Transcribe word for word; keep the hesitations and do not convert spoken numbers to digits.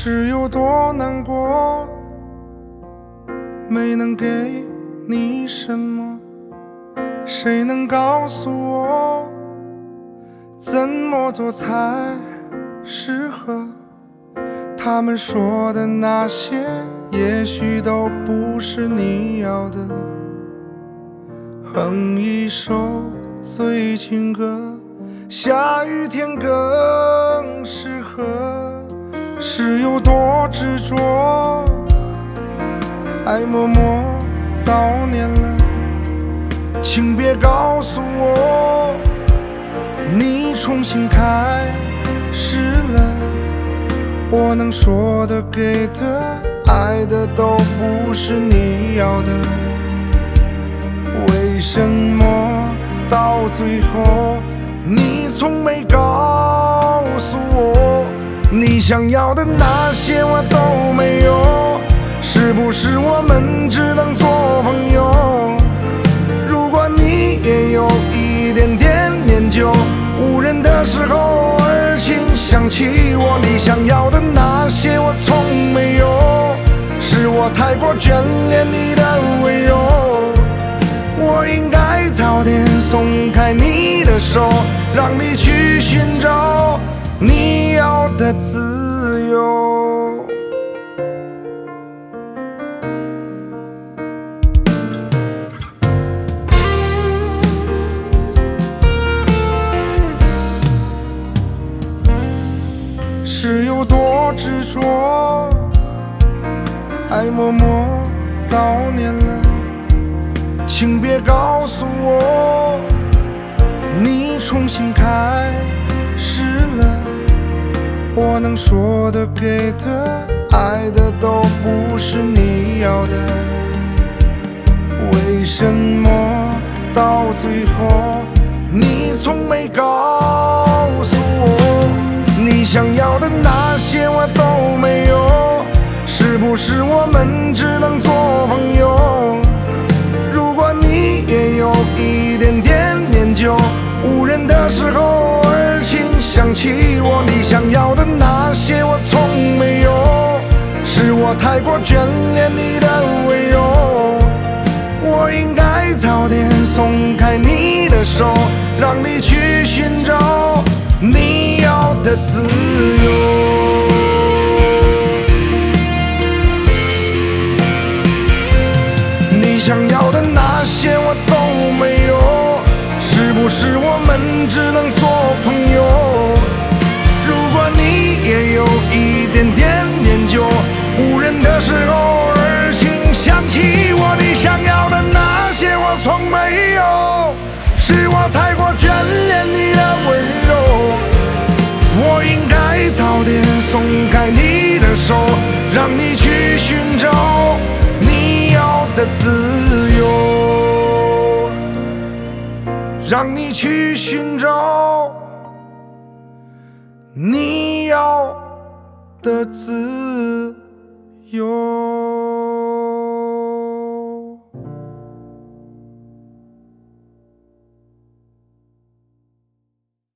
是有多难过，没能给你什么，谁能告诉我怎么做才适合？他们说的那些也许都不是你要的，哼一首醉情歌，下雨天更适合。是有多执着，爱默默到年了，请别告诉我你重新开始了。我能说的给的爱的都不是你要的，为什么到最后你从没告诉我你想要的那些我都没有？是不是我们只能做朋友？如果你也有一点点念旧，无人的时候偶尔请想起我，你想要的那些我从没有，是我太过眷恋你的温柔。我应该早点松开你的手，让你去寻找你要的自由。是有多执着，爱默默到年了，请别告诉我你重新开始了。我能说的给的爱的都不是你要的，为什么到最后你从没告诉我你想要的那些我都没有？是不是我们只能做朋友？如果你也有一点点念旧，无人的时候偶尔请想起我，你想要的那些我从没有，是我太过眷恋你的温柔。我应该早点松开你的手，让你去寻找你要的自由。你想要的那些我都没有，是不是我们只能做朋友？如果你也有一点点念旧，无人的时候偶尔请想起我，你想要的那些我从没有，是我太过眷恋你的温柔。我应该早点松开你的手，让你去寻找你要的自由，让你去寻找你要的自由。